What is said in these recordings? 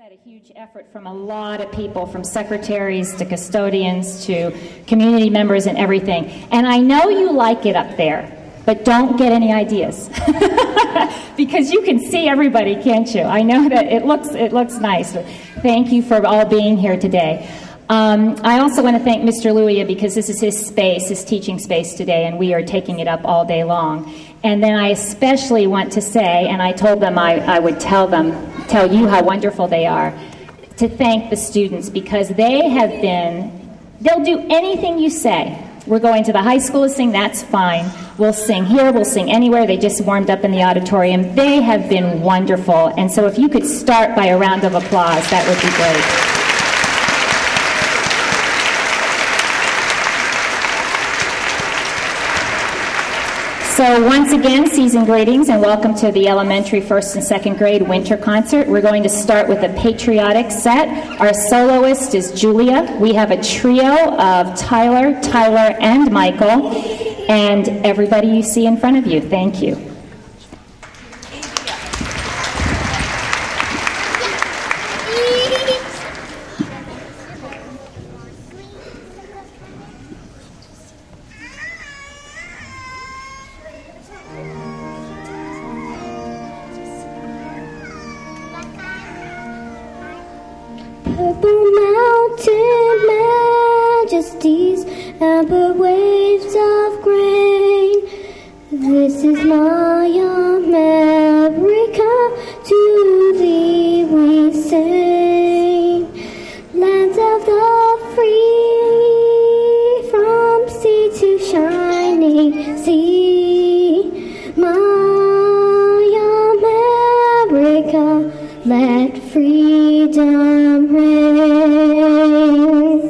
had a huge effort from a lot of people, from secretaries to custodians to community members and everything. And I know you like it up there, but don't get any ideas. Because you can see everybody, can't you? I know that it looks nice. Thank you for all being here today. I also want to thank Mr. Luia because this is his space, his teaching space today, and we are taking it up all day long. And then I especially want to say, and I told them I would tell you how wonderful they are, to thank the students because they'll do anything you say. We're going to the high school to sing, that's fine. We'll sing here, we'll sing anywhere. They just warmed up in the auditorium. They have been wonderful. And so if you could start by a round of applause, that would be great. So once again, season greetings and welcome to the elementary first and second grade winter concert. We're going to start with a patriotic set. Our soloist is Julia. We have a trio of Tyler, and Michael, and everybody you see in front of you. Thank you. Purple mountain majesties, amber waves of grain. This is my America, to thee we sing. Lands of the free, from sea to shining sea. My America, let freedom reign.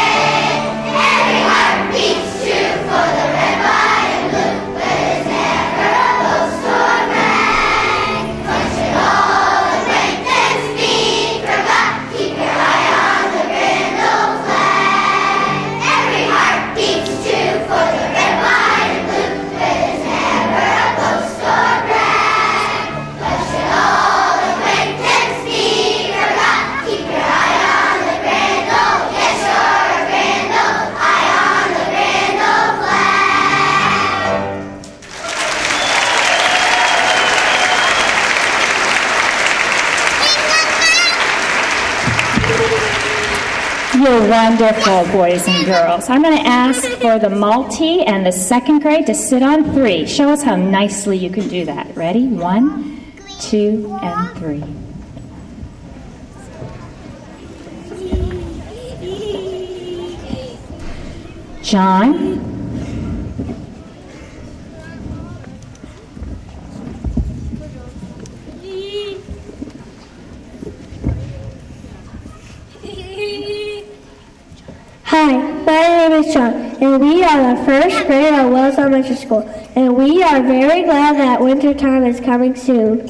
Every heart beats true for the red, white, and blue, where there's never You're wonderful, boys and girls. I'm going to ask for the multi and the second grade to sit on 3. Show us how nicely you can do that. Ready? 1, 2, and 3. John? Hi, my name is John, and we are the first grade at Wells Elementary School, and we are very glad that winter time is coming soon.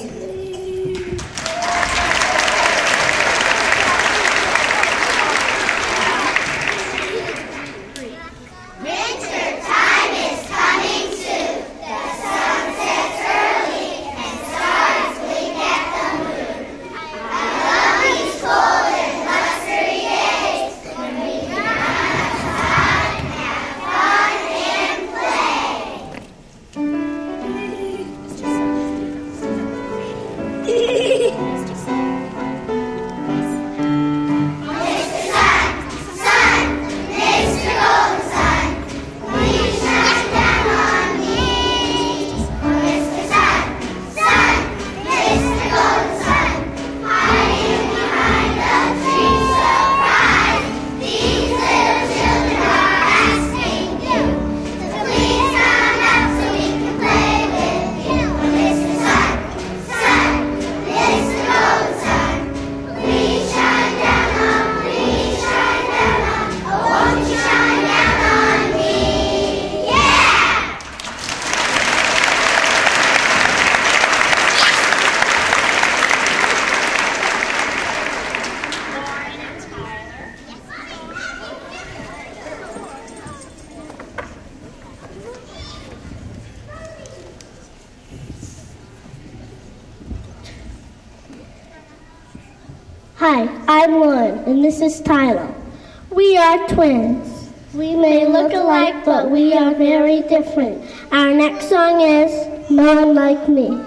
Hi, I'm Lauren, and this is Tyler. We are twins. We may look alike, but we are very different. Our next song is None Like Me.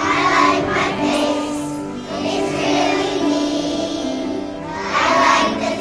Like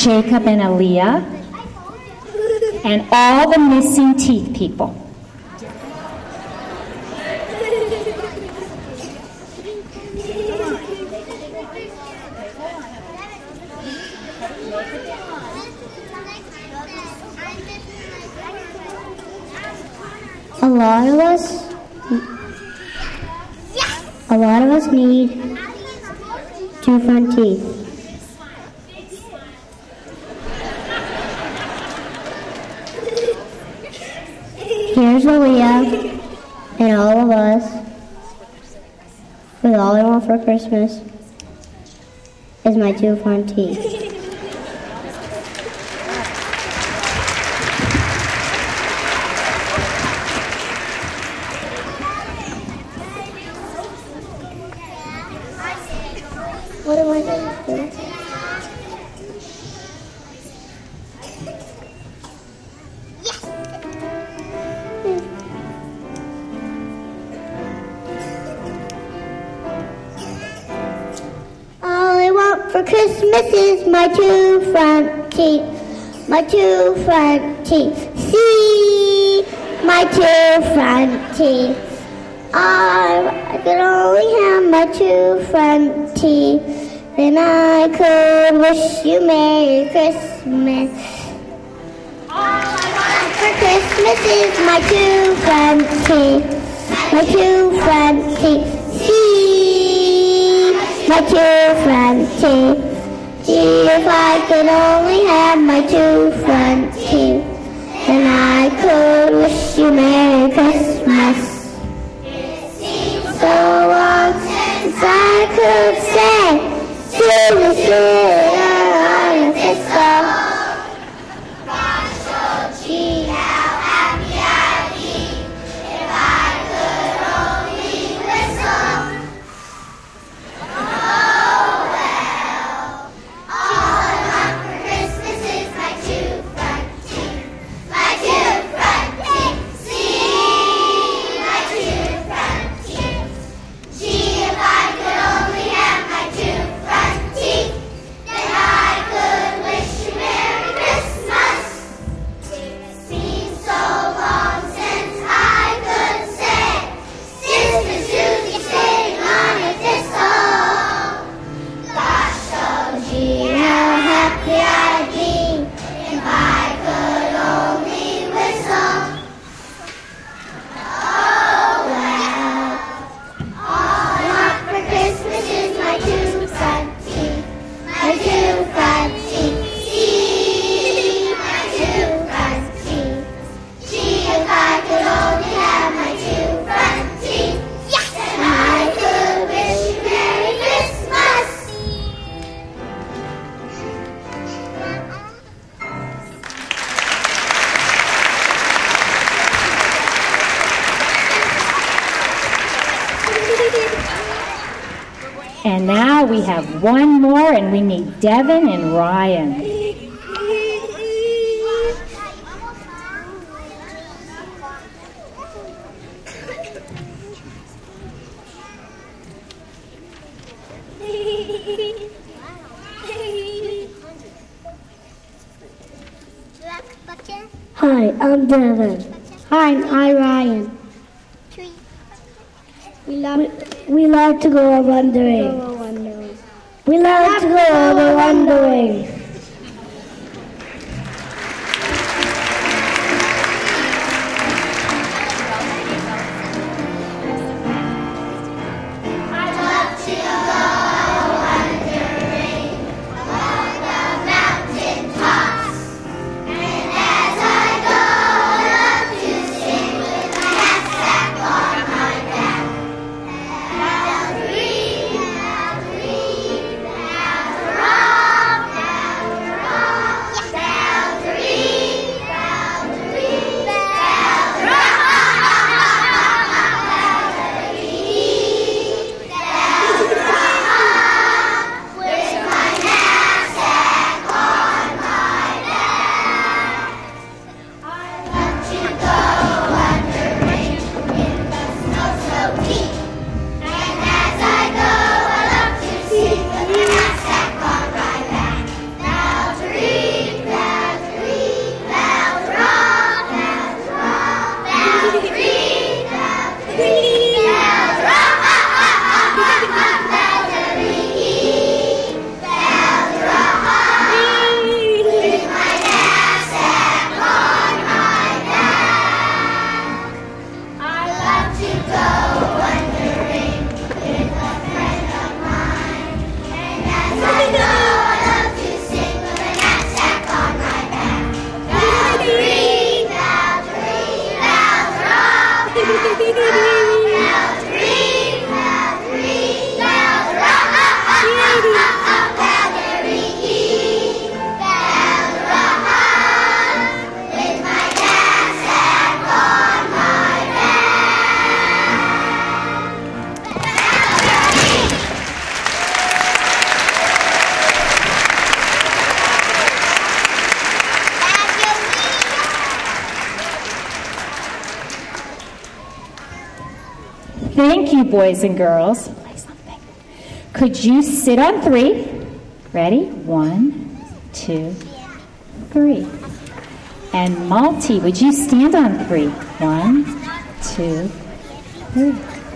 Jacob and Aaliyah, and all the missing teeth people. A lot of us need 2 front teeth. Here's Aaliyah and all of us with all I want for Christmas is my 2 front teeth. What am I going to do? All I want for Christmas is my 2 front teeth. My 2 front teeth. See my 2 front teeth. I could only have my 2 front teeth, then I could wish you Merry Christmas. All I want for Christmas is my 2 front teeth, my 2 front teeth. See my 2 front teeth. Gee, if I could only have my 2 front teeth, then I could wish you Merry Christmas. So long since I could say, see the city on a thistle. Gosh, oh gee, how happy I'd be if I could only whistle. Oh well, all I want for Christmas is my 2 front teeth, my 2 front teeth. See my 2 front teeth. Gee, if I could only have my 2 front teeth, then I could wish you Merry Christmas. It seems so long since I could say, Sister Susie sitting on a thistle. Gosh, oh gee, how happy I'd be if I could only whistle. Oh well. All I want for Christmas is my 2 front teeth, my 2 front teeth. See my 2 front teeth. Gee, if I could only have my 2 front teeth, then I could wish you Merry Christmas. And now we have one more, and we need Devin and Ryan. Hi, I'm Devin. Hi, I'm Ryan. We love to go wandering. We love to go wandering. I'll dream, Thank you, boys and girls. Play something. Could you sit on 3? Ready? 1, 2, 3. And Malty, would you stand on 3? 1, 2, 3.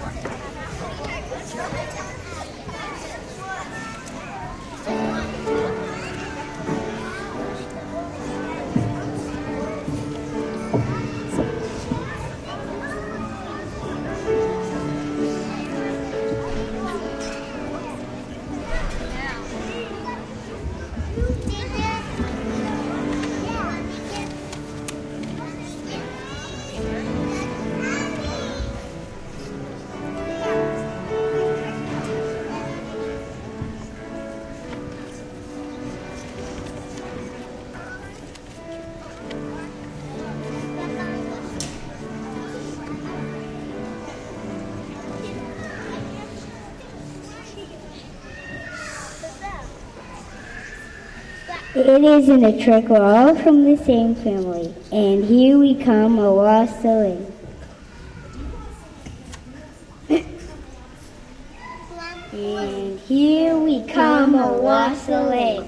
It isn't a trick, we're all from the same family, and here we come a wassailing. And here we come a wassailing.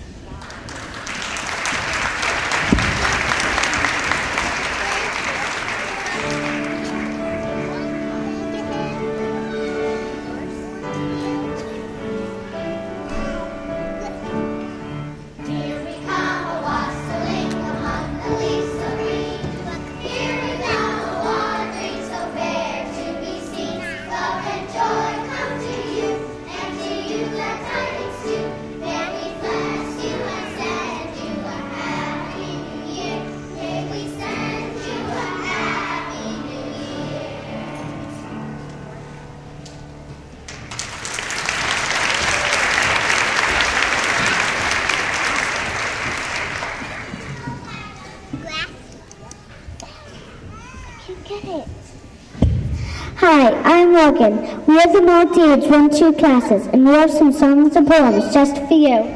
Hi, I'm Logan. We are the Maltese 1-2 classes, and we have some songs and poems just for you.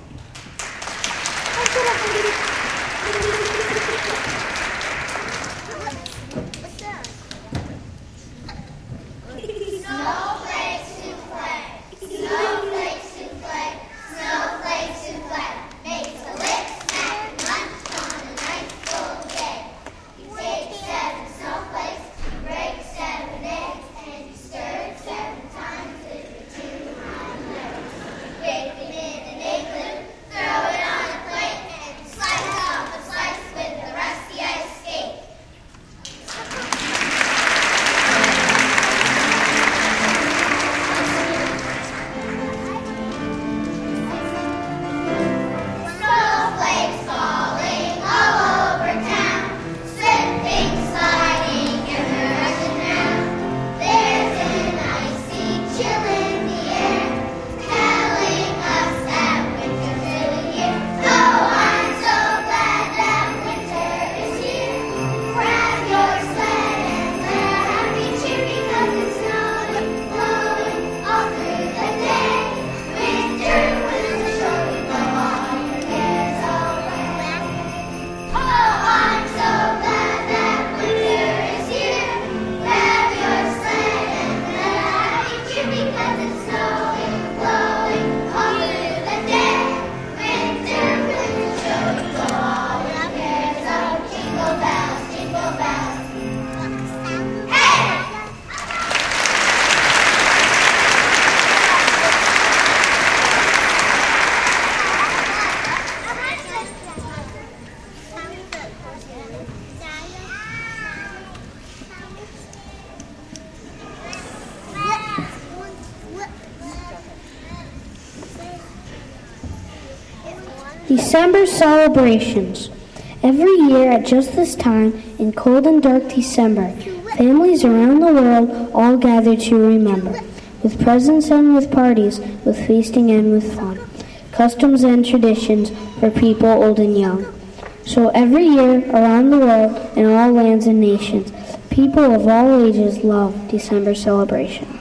December celebrations. Every year at just this time, in cold and dark December, families around the world all gather to remember, with presents and with parties, with feasting and with fun, customs and traditions for people old and young. So every year around the world, in all lands and nations, people of all ages love December celebrations.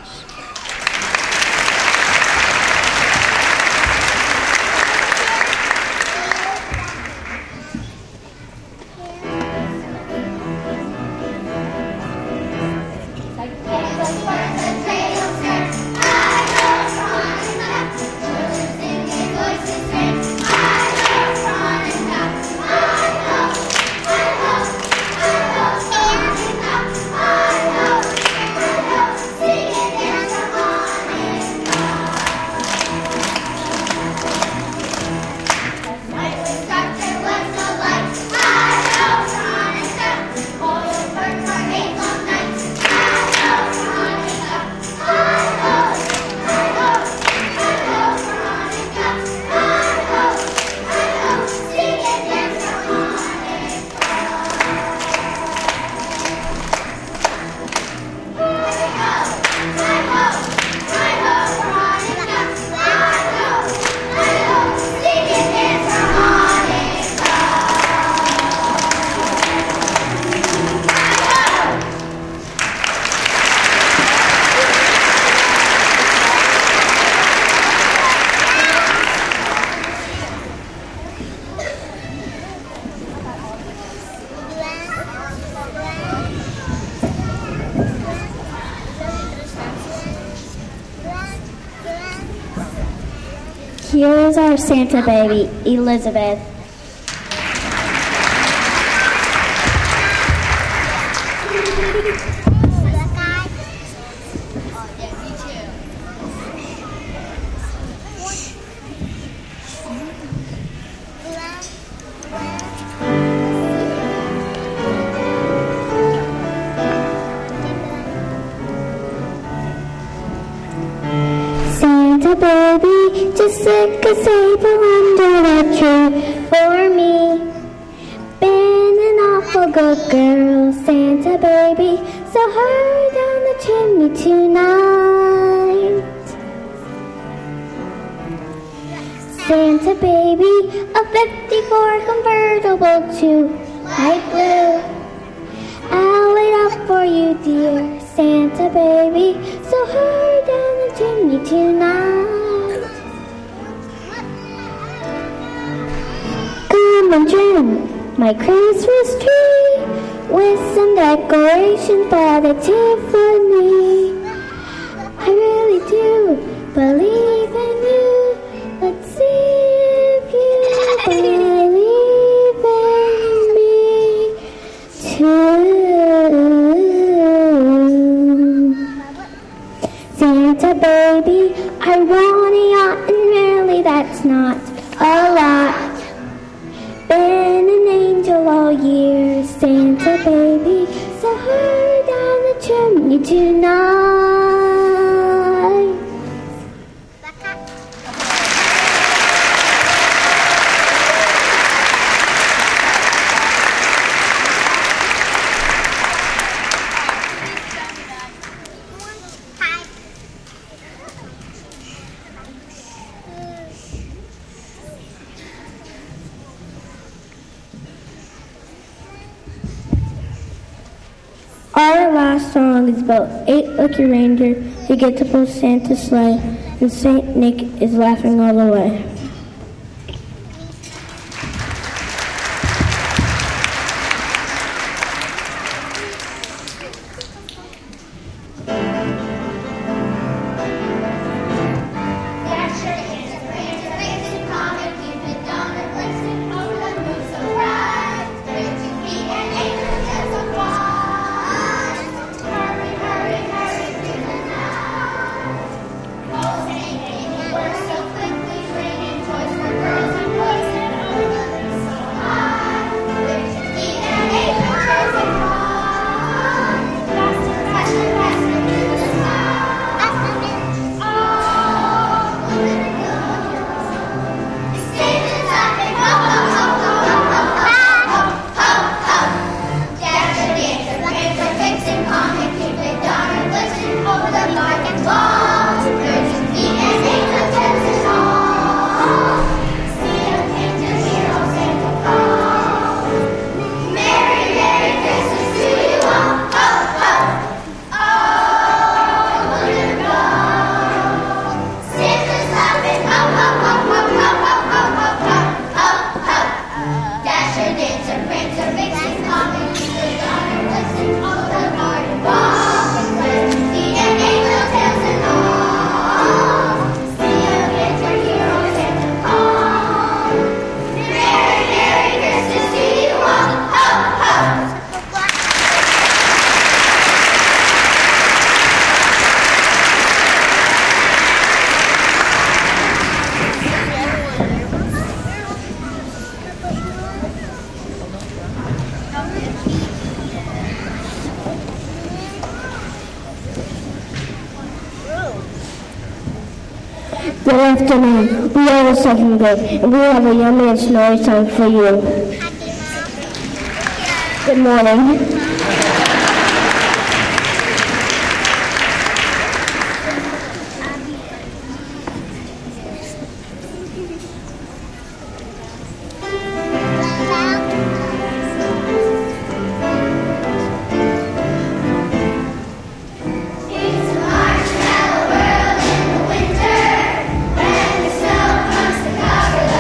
Here's our Santa baby, Elizabeth. Santa baby, just stick a sable under the tree for me. Been an awful good girl, Santa baby, so hurry down the chimney tonight. Santa baby, a 54 convertible to light blue. I'll wait up for you, dear Santa baby, so hurry down the chimney tonight. Come and trim my Christmas tree with some decorations by the Tiffany. I really do believe in you. Let's see if you believe in me too. Santa baby, I want a yacht, and really that's not a lot. Been an angel all year, Santa baby, so hurry down the chimney tonight. Our last song is about 8 lucky reindeer who get to pull Santa's sleigh, and Saint Nick is laughing all the way. Good afternoon. We are the second grade, and we have a young man story song for you. Good morning.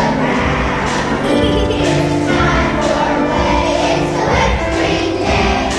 It's time for play. It's a whipped cream day.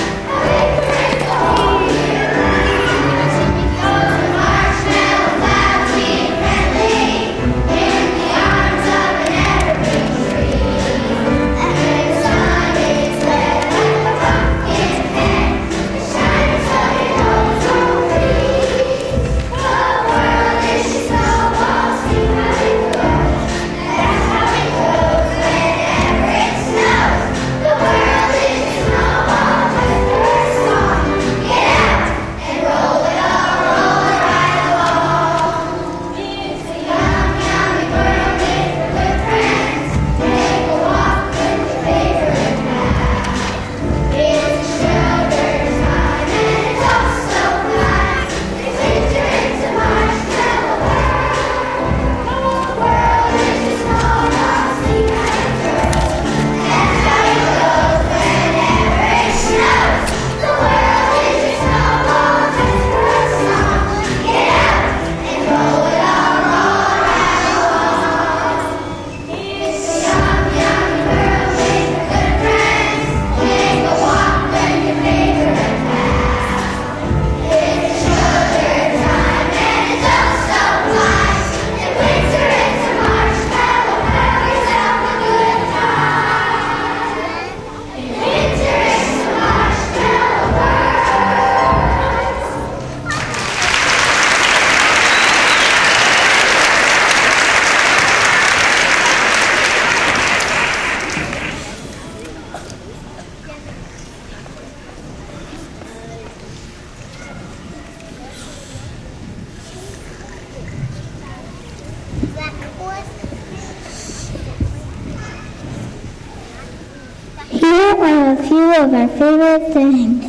of our favorite things.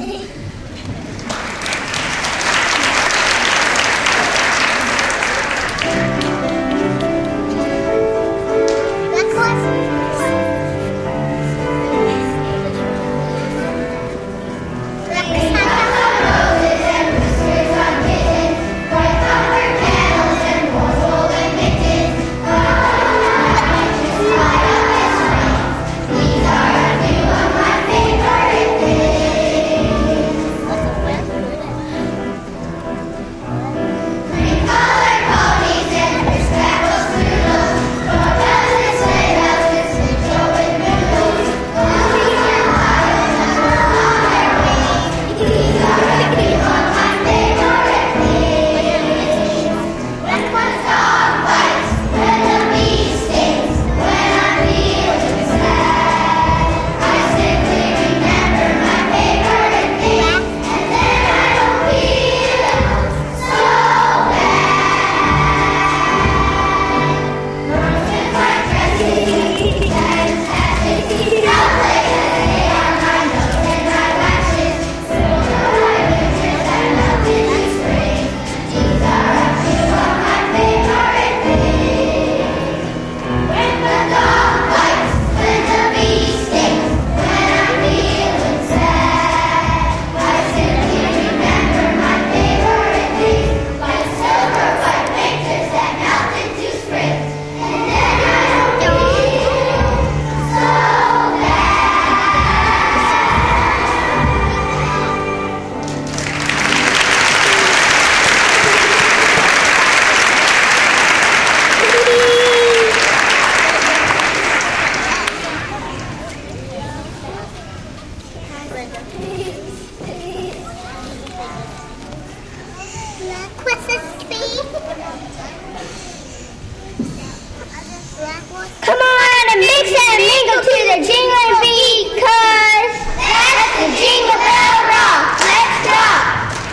Come on and mix and mingle to the jingling beat, 'cause that's the Jingle Bell Rock. Let's rock.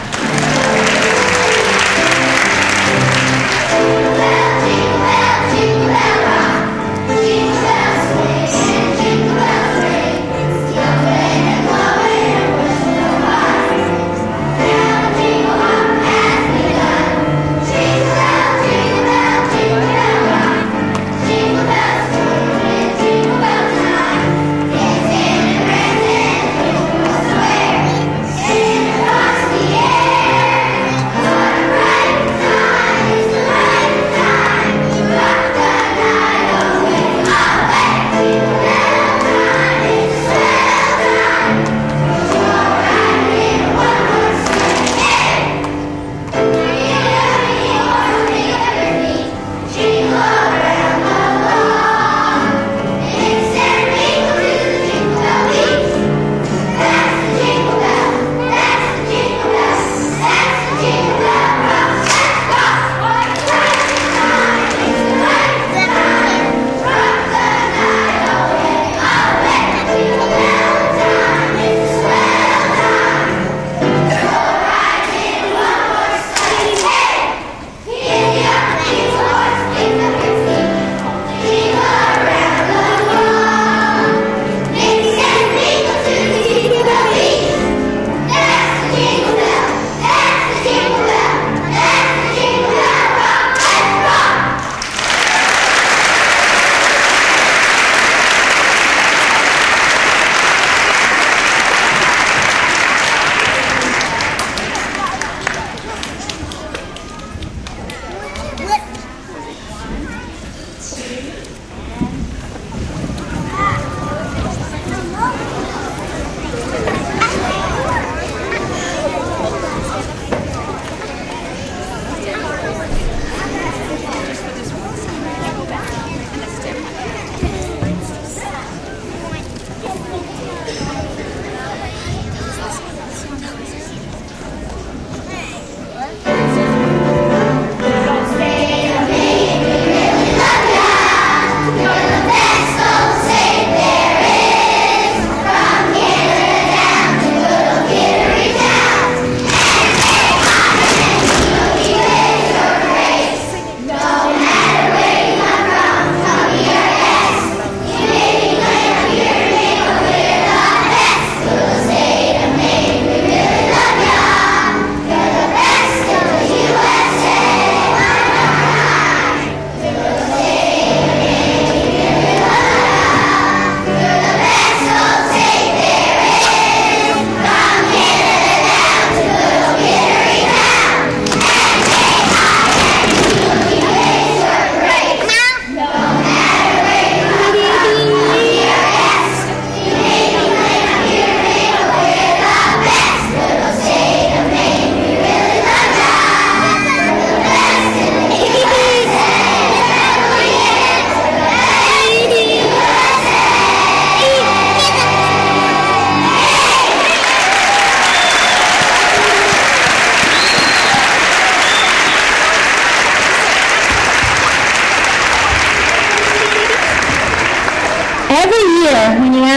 Jingle bell, jingle bell, jingle bell rock. Jingle bells swing and jingle bells ring. Snowing and blowing and pushing the bars. Now the jingle hop has begun. Jingle bell, jingle bell, jingle bell rock. Jingle bells swing and jingle bell time.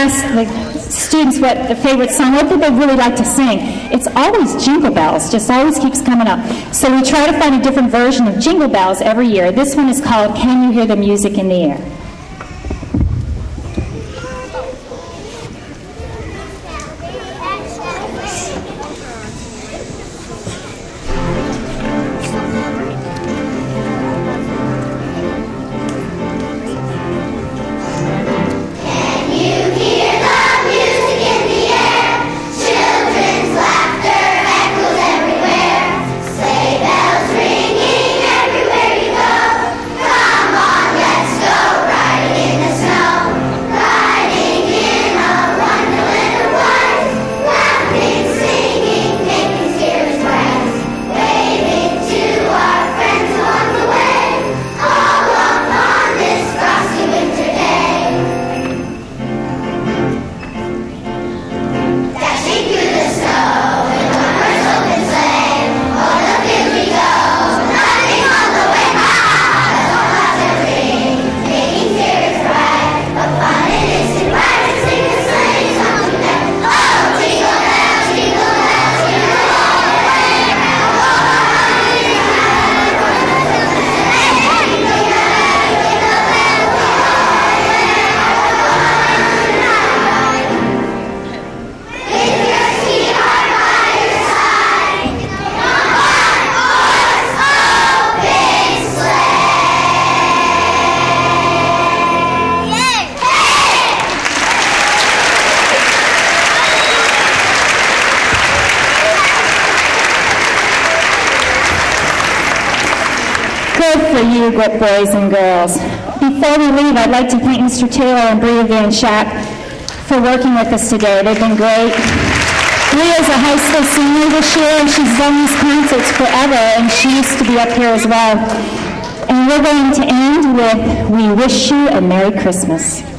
ask the students what their favorite song, what do they really like to sing, it's always Jingle Bells, just always keeps coming up. So we try to find a different version of Jingle Bells every year. This one is called Can You Hear the Music in the Air? Good for you, good boys and girls. Before we leave, I'd like to thank Mr. Taylor and Bria Van Schack for working with us today. They've been great. Bria's a high school senior this year, and she's done these concerts forever, and she used to be up here as well. And we're going to end with We Wish You a Merry Christmas.